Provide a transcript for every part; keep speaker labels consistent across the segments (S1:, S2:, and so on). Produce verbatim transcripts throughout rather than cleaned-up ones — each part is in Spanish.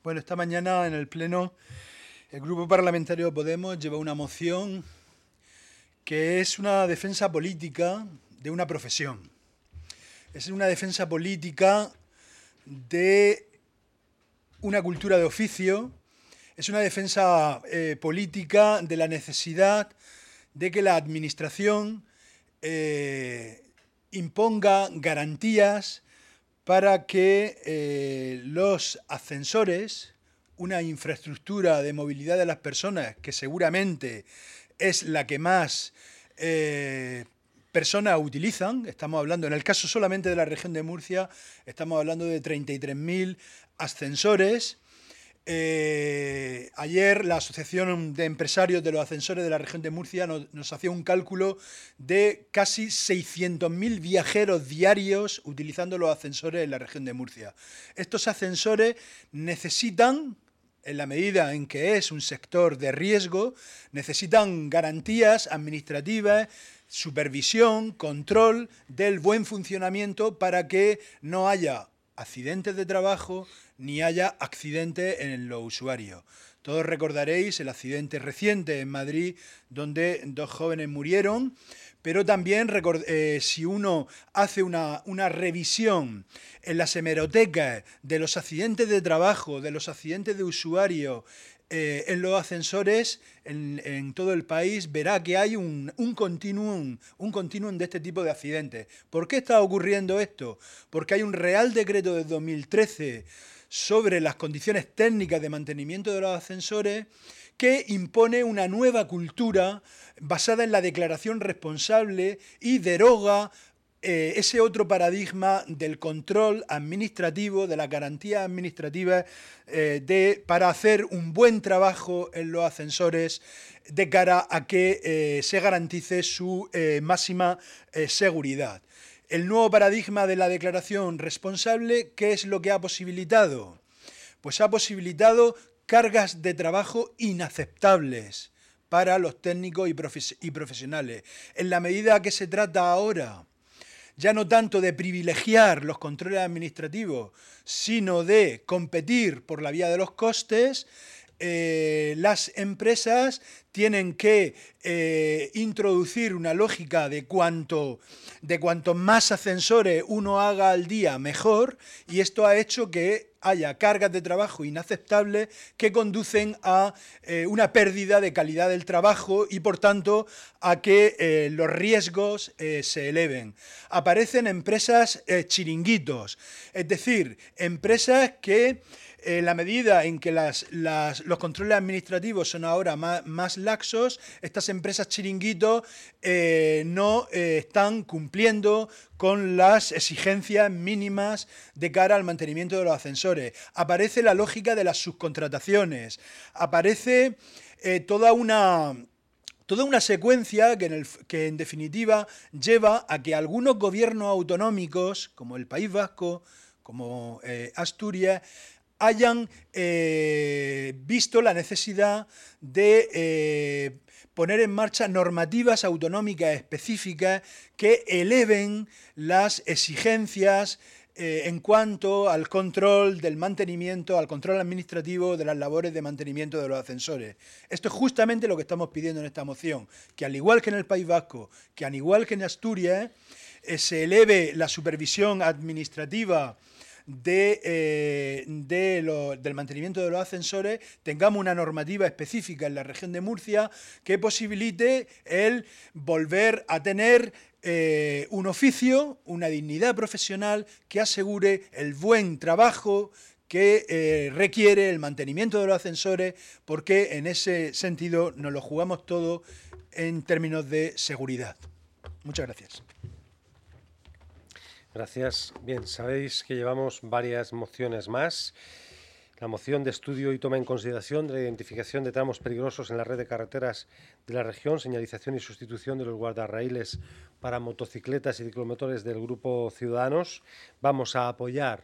S1: Bueno, esta mañana en el Pleno el Grupo Parlamentario Podemos lleva una moción que es una defensa política de una profesión. Es una defensa política de una cultura de oficio, es una defensa eh, política de la necesidad de que la Administración eh, imponga garantías para que eh, los ascensores, una infraestructura de movilidad de las personas que seguramente es la que más eh, personas utilizan, estamos hablando, en el caso solamente de la región de Murcia, estamos hablando de treinta y tres mil ascensores. Eh, ayer la Asociación de Empresarios de los Ascensores de la región de Murcia nos, nos hacía un cálculo de casi seiscientos mil viajeros diarios utilizando los ascensores en la región de Murcia. Estos ascensores necesitan, en la medida en que es un sector de riesgo, necesitan garantías administrativas, supervisión, control del buen funcionamiento para que no haya accidentes de trabajo ni haya accidentes en los usuarios. Todos recordaréis el accidente reciente en Madrid donde dos jóvenes murieron, pero también eh, si uno hace una, una revisión en las hemerotecas de los accidentes de trabajo, de los accidentes de usuarios, Eh, en los ascensores en, en todo el país, verá que hay un, un continuum, un continuum de este tipo de accidentes. ¿Por qué está ocurriendo esto? Porque hay un Real Decreto de dos mil trece sobre las condiciones técnicas de mantenimiento de los ascensores que impone una nueva cultura basada en la declaración responsable y deroga Eh, ese otro paradigma del control administrativo, de las garantías administrativas eh, de, para hacer un buen trabajo en los ascensores de cara a que eh, se garantice su eh, máxima eh, seguridad. El nuevo paradigma de la declaración responsable, ¿qué es lo que ha posibilitado? Pues ha posibilitado cargas de trabajo inaceptables para los técnicos y, profes- y profesionales. En la medida que se trata ahora ya no tanto de privilegiar los controles administrativos, sino de competir por la vía de los costes, eh, las empresas tienen que eh, introducir una lógica de cuanto, de cuanto más ascensores uno haga al día, mejor, y esto ha hecho que haya cargas de trabajo inaceptables que conducen a eh, una pérdida de calidad del trabajo y, por tanto, a que eh, los riesgos eh, se eleven. Aparecen empresas eh, chiringuitos, es decir, empresas que en la medida en que las, las, los controles administrativos son ahora más, más laxos, estas empresas chiringuitos eh, no eh, están cumpliendo con las exigencias mínimas de cara al mantenimiento de los ascensores. Aparece la lógica de las subcontrataciones, aparece eh, toda una... Toda una secuencia que en, el, que en definitiva lleva a que algunos gobiernos autonómicos, como el País Vasco, como eh, Asturias, hayan eh, visto la necesidad de eh, poner en marcha normativas autonómicas específicas que eleven las exigencias eh, en cuanto al control del mantenimiento, al control administrativo de las labores de mantenimiento de los ascensores. Esto es justamente lo que estamos pidiendo en esta moción, que al igual que en el País Vasco, que al igual que en Asturias, eh, se eleve la supervisión administrativa De, eh, de lo, del mantenimiento de los ascensores, tengamos una normativa específica en la región de Murcia que posibilite el volver a tener eh, un oficio, una dignidad profesional que asegure el buen trabajo que eh, requiere el mantenimiento de los ascensores, porque en ese sentido nos lo jugamos todo en términos de seguridad. Muchas gracias.
S2: Gracias. Bien, sabéis que llevamos varias mociones más. La moción de estudio y toma en consideración de la identificación de tramos peligrosos en la red de carreteras de la región, señalización y sustitución de los guardarraíles para motocicletas y ciclomotores del Grupo Ciudadanos. Vamos a apoyar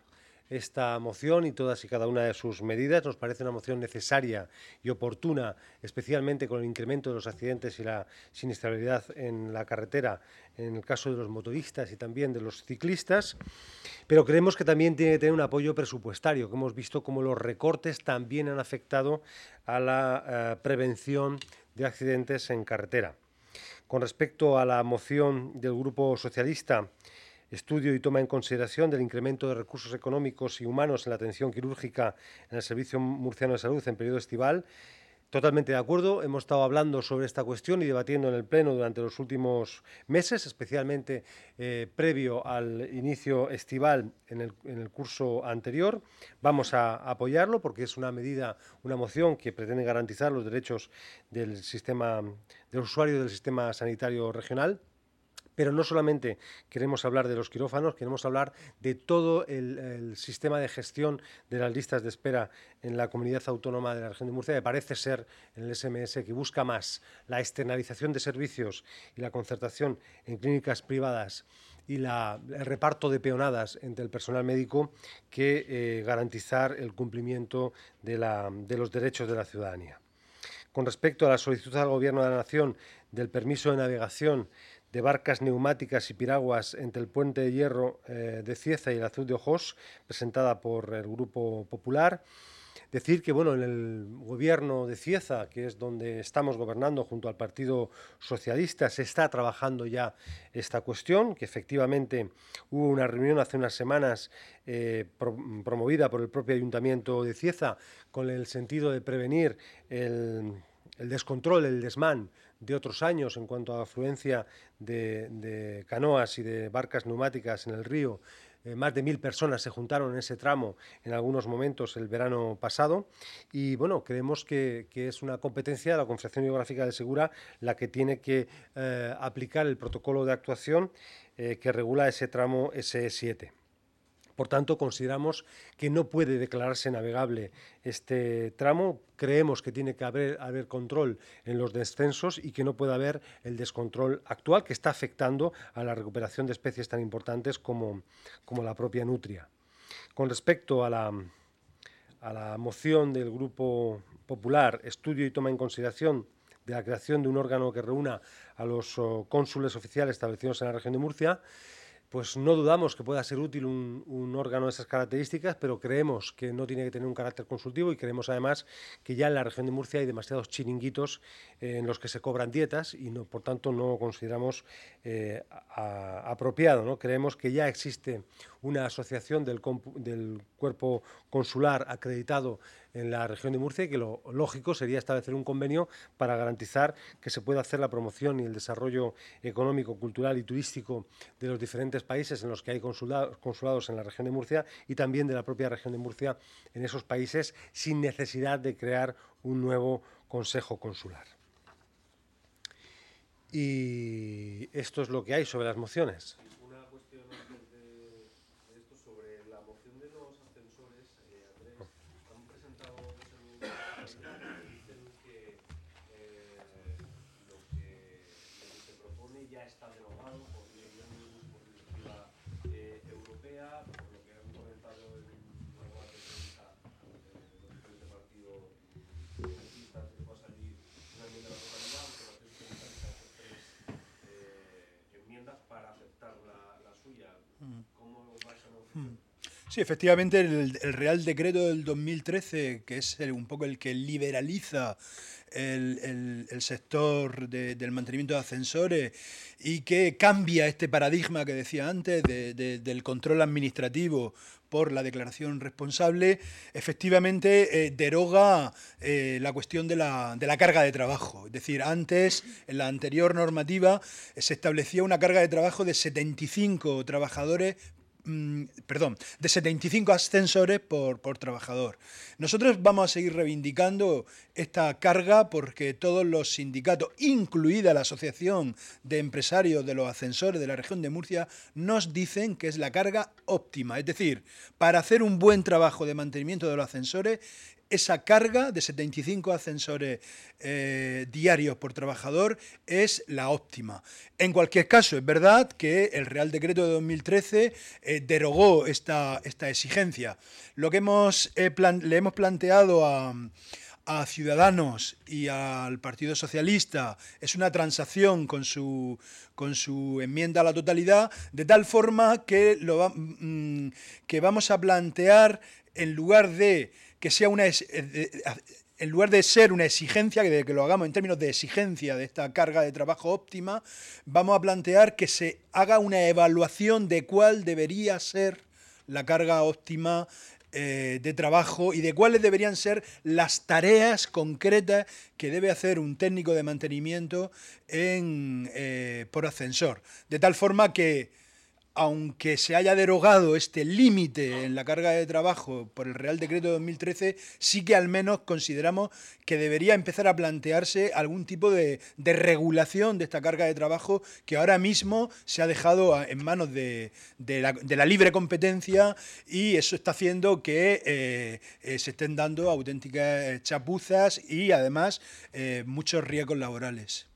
S2: esta moción y todas y cada una de sus medidas. Nos parece una moción necesaria y oportuna, especialmente con el incremento de los accidentes y la siniestralidad en la carretera, en el caso de los motoristas y también de los ciclistas, pero creemos que también tiene que tener un apoyo presupuestario, que hemos visto cómo los recortes también han afectado a la eh, prevención de accidentes en carretera. Con respecto a la moción del Grupo Socialista, estudio y toma en consideración del incremento de recursos económicos y humanos en la atención quirúrgica en el Servicio Murciano de Salud en periodo estival, totalmente de acuerdo. Hemos estado hablando sobre esta cuestión y debatiendo en el Pleno durante los últimos meses, especialmente eh, previo al inicio estival en el, en el curso anterior. Vamos a apoyarlo porque es una medida, una moción que pretende garantizar los derechos del sistema, del usuario del sistema sanitario regional. Pero no solamente queremos hablar de los quirófanos, queremos hablar de todo el, el sistema de gestión de las listas de espera en la comunidad autónoma de la región de Murcia, que parece ser en el S M S que busca más la externalización de servicios y la concertación en clínicas privadas y la, el reparto de peonadas entre el personal médico que eh, garantizar el cumplimiento de, la, de los derechos de la ciudadanía. Con respecto a la solicitud al Gobierno de la Nación del permiso de navegación de barcas neumáticas y piraguas entre el Puente de Hierro eh, de Cieza y el Azul de Ojos, presentada por el Grupo Popular. Decir que bueno, en el gobierno de Cieza, que es donde estamos gobernando junto al Partido Socialista, se está trabajando ya esta cuestión, que efectivamente hubo una reunión hace unas semanas eh, pro, promovida por el propio Ayuntamiento de Cieza con el sentido de prevenir el, el descontrol, el desmán de otros años en cuanto a afluencia de, de canoas y de barcas neumáticas en el río. Eh, más de mil personas se juntaron en ese tramo en algunos momentos el verano pasado y bueno, creemos que, que es una competencia de la Confederación Hidrográfica de Segura la que tiene que eh, aplicar el protocolo de actuación eh, que regula ese tramo S E siete. Por tanto, consideramos que no puede declararse navegable este tramo. Creemos que tiene que haber, haber control en los descensos y que no puede haber el descontrol actual que está afectando a la recuperación de especies tan importantes como, como la propia nutria. Con respecto a la, a la moción del Grupo Popular, estudio y toma en consideración de la creación de un órgano que reúna a los oh, cónsules oficiales establecidos en la región de Murcia, pues no dudamos que pueda ser útil un, un órgano de esas características, pero creemos que no tiene que tener un carácter consultivo y creemos además que ya en la región de Murcia hay demasiados chiringuitos eh, en los que se cobran dietas y no, por tanto no consideramos eh, a, a, apropiado, ¿no? Creemos que ya existe una asociación del, del cuerpo consular acreditado en la región de Murcia y que lo lógico sería establecer un convenio para garantizar que se pueda hacer la promoción y el desarrollo económico, cultural y turístico de los diferentes países en los que hay consulados, consulados en la región de Murcia y también de la propia región de Murcia en esos países sin necesidad de crear un nuevo consejo consular. Y esto es lo que hay sobre las mociones.
S3: Una cuestión antes de, de esto sobre la moción de los ascensores, eh, Andrés, han presentado dicen que eh, lo que lo que se propone ya está derogado por directiva eh, europea, por lo que han comentado en un debate de prensa eh, los diferentes partidos socialistas, que va a salir una enmienda a la totalidad, aunque la socialista tres eh, enmiendas para aceptar la, la suya. ¿Cómo va esa negociación?
S1: Sí, efectivamente, el, el Real Decreto del dos mil trece, que es el, un poco el que liberaliza el, el, el sector de, del mantenimiento de ascensores y que cambia este paradigma que decía antes de, de, del control administrativo por la declaración responsable, efectivamente eh, deroga eh, la cuestión de la, de la carga de trabajo. Es decir, antes, en la anterior normativa, eh, se establecía una carga de trabajo de setenta y cinco trabajadores perdón, de setenta y cinco ascensores por, por trabajador. Nosotros vamos a seguir reivindicando esta carga porque todos los sindicatos, incluida la Asociación de Empresarios de los Ascensores de la región de Murcia, nos dicen que es la carga óptima. Es decir, para hacer un buen trabajo de mantenimiento de los ascensores, esa carga de setenta y cinco ascensores eh, diarios por trabajador es la óptima. En cualquier caso, es verdad que el Real Decreto de dos mil trece eh, derogó esta, esta exigencia. Lo que hemos, eh, plan, le hemos planteado a... a Ciudadanos y al Partido Socialista es una transacción con su, con su enmienda a la totalidad, de tal forma que, lo va, mmm, que vamos a plantear, en lugar de que sea una... en lugar de ser una exigencia, que, de que lo hagamos en términos de exigencia de esta carga de trabajo óptima, vamos a plantear que se haga una evaluación de cuál debería ser la carga óptima Eh, de trabajo y de cuáles deberían ser las tareas concretas que debe hacer un técnico de mantenimiento en, eh, por ascensor. De tal forma que, aunque se haya derogado este límite en la carga de trabajo por el Real Decreto de dos mil trece, sí que al menos consideramos que debería empezar a plantearse algún tipo de, de regulación de esta carga de trabajo que ahora mismo se ha dejado en manos de, de, la, de la libre competencia, y eso está haciendo que eh, eh, se estén dando auténticas chapuzas y además eh, muchos riesgos laborales.